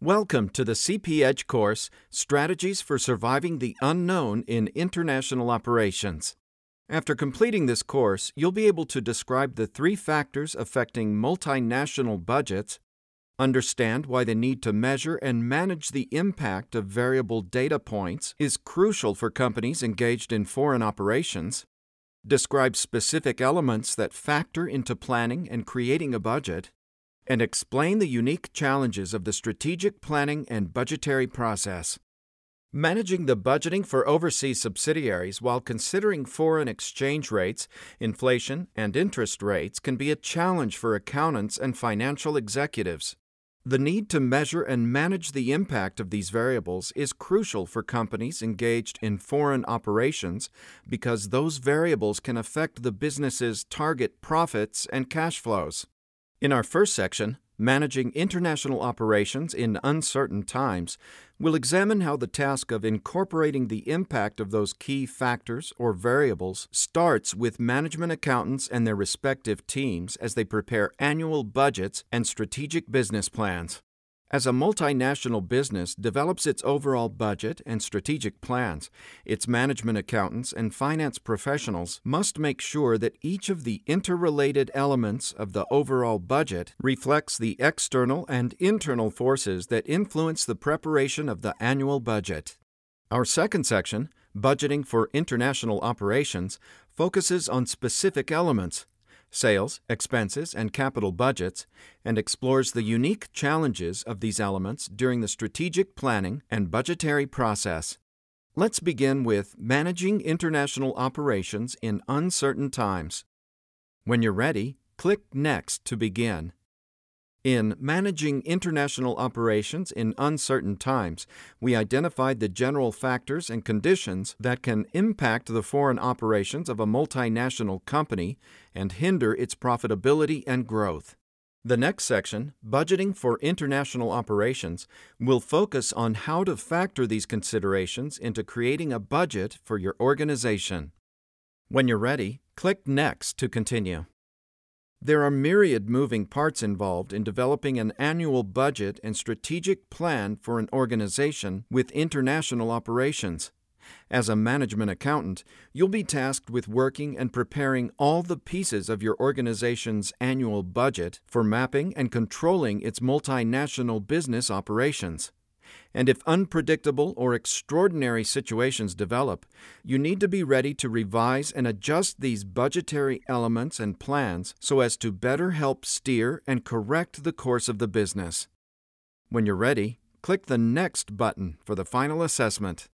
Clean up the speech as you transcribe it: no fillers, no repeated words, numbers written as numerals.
Welcome to the CP Edge course, Strategies for Surviving the Unknown in International Operations. After completing this course, you'll be able to describe the three factors affecting multinational budgets, understand why the need to measure and manage the impact of variable data points is crucial for companies engaged in foreign operations, describe specific elements that factor into planning and creating a budget, and explain the unique challenges of the strategic planning and budgetary process. Managing the budgeting for overseas subsidiaries while considering foreign exchange rates, inflation, and interest rates can be a challenge for accountants and financial executives. The need to measure and manage the impact of these variables is crucial for companies engaged in foreign operations because those variables can affect the business's target profits and cash flows. In our first section, Managing International Operations in Uncertain Times, we'll examine how the task of incorporating the impact of those key factors or variables starts with management accountants and their respective teams as they prepare annual budgets and strategic business plans. As a multinational business develops its overall budget and strategic plans, its management accountants and finance professionals must make sure that each of the interrelated elements of the overall budget reflects the external and internal forces that influence the preparation of the annual budget. Our second section, Budgeting for International Operations, focuses on specific elements, sales, expenses, and capital budgets, and explores the unique challenges of these elements during the strategic planning and budgetary process. Let's begin with Managing International Operations in Uncertain Times. When you're ready, click Next to begin. In Managing International Operations in Uncertain Times, we identified the general factors and conditions that can impact the foreign operations of a multinational company and hinder its profitability and growth. The next section, Budgeting for International Operations, will focus on how to factor these considerations into creating a budget for your organization. When you're ready, click Next to continue. There are myriad moving parts involved in developing an annual budget and strategic plan for an organization with international operations. As a management accountant, you'll be tasked with working and preparing all the pieces of your organization's annual budget for mapping and controlling its multinational business operations. And if unpredictable or extraordinary situations develop, you need to be ready to revise and adjust these budgetary elements and plans so as to better help steer and correct the course of the business. When you're ready, click the Next button for the final assessment.